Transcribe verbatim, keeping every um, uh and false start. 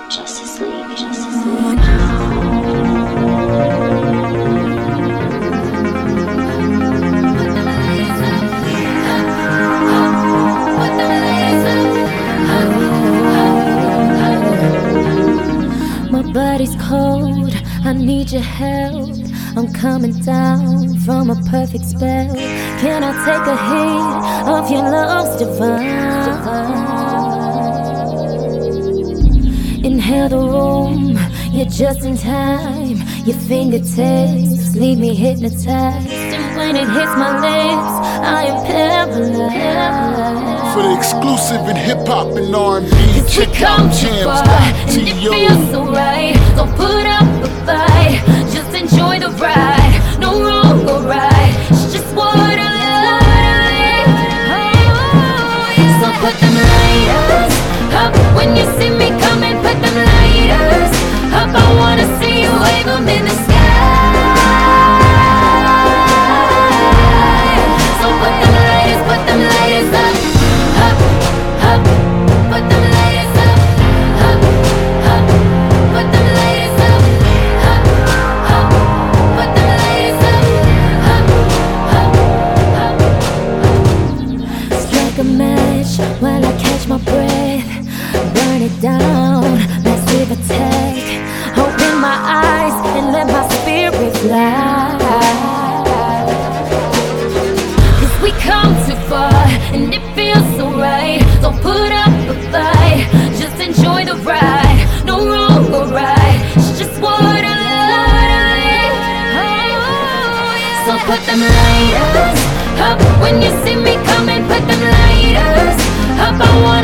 Justice League, Justice League. My body's cold, I need your help. I'm coming down from a perfect spell. Can I take a hit of your love's divine? Inhale the room, you're just in time. Your fingertips leave me hypnotized, and when it hits my lips, I am paralyzed. For the exclusive in hip-hop and R and B, check out jams dot And it feels so right. Don't put up a fight, just enjoy the ride. No wrong or right, it's just what I like. So put them lighters up when you see me coming. Put them lighters up. I wanna see you wave them in the sky. So put them lighters, put them lighters up, up, up. Put them lighters up, up, up. Put them lighters up, up, up. Put them lighters up, up, up, up. Strike a match while I catch my breath. Burn it down, massive attack. Open my eyes and let my spirit fly. Cause we come too far and it feels so right. Don't put up a fight, just enjoy the ride. No wrong or right, it's just what I like. So put them lighters up when you see me coming. Put them lighters up. I want